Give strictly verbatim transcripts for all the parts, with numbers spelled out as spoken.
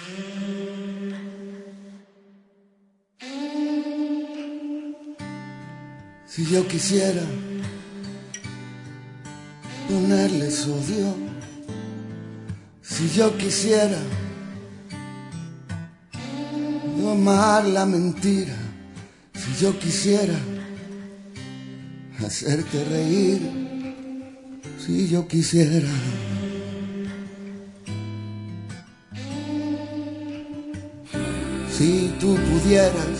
Si yo quisiera ponerles odio, si yo quisiera domar la mentira, si yo quisiera hacerte reír, si yo quisiera si tú pudieras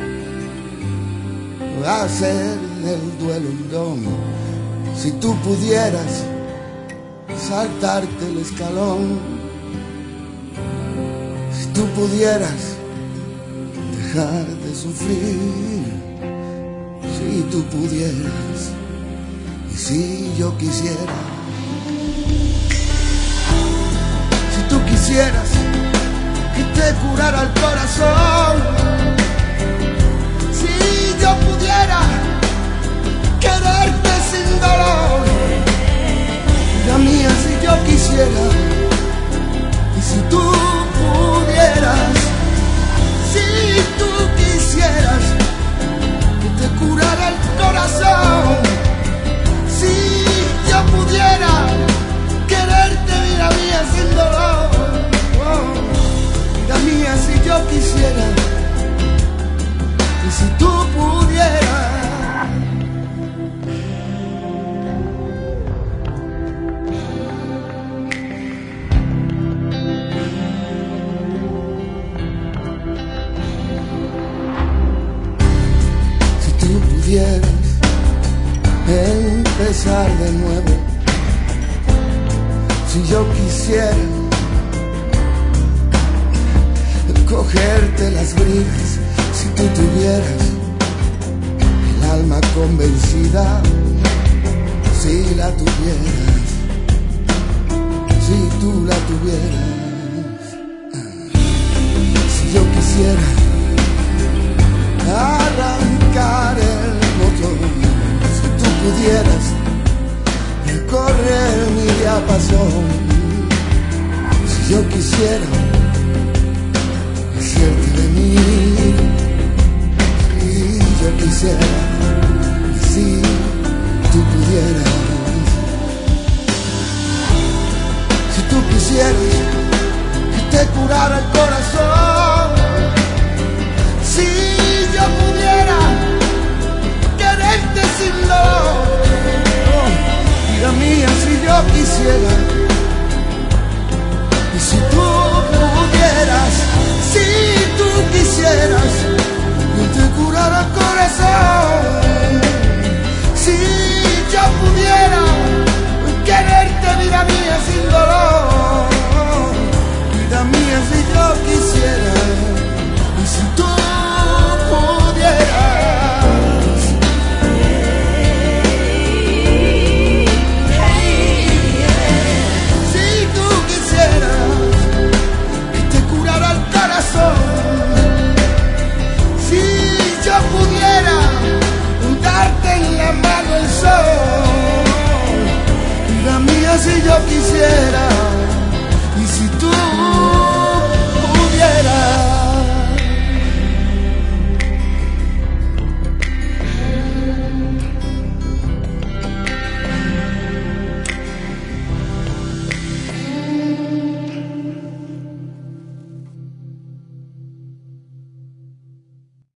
hacer del duelo un don, si tú pudieras saltarte el escalón, si tú pudieras dejar de sufrir, si tú pudieras, y si yo quisiera, si tú quisieras que te curara el corazón, si yo pudiera quererte sin dolor, la mía si yo quisiera, y si tú pudieras, si tú quisieras que te curara el corazón, si yo pudiera quererte, vida mía, sin dolor, oh, vida mía si yo quisiera, y si tú pudieras. Pudieras empezar de nuevo, si yo quisiera cogerte las bridas, si tú tuvieras el alma convencida, si la tuvieras, si tú la tuvieras, si yo quisiera arrancar el motor, si tú pudieras recorrer mi diapasón, si yo quisiera hacerte de mí, si yo quisiera, y si tú pudieras, si tú quisieras que te curara el corazón, si yo pudiera quererte sin dolor, oh, vida mía, si yo quisiera,